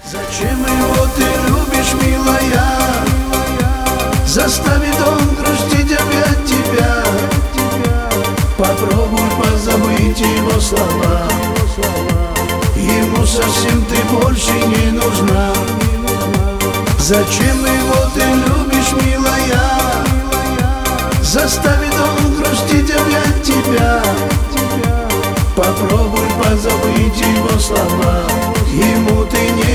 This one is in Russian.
Зачем его ты любишь, милая? Заставит он грустить опять тебя. Попробуй позабыть его слова. Ему совсем ты больше не нужна. Зачем его ты любишь, милая? Заставит он грустить опять тебя. Попробуй позабыть его слова. Ему ты не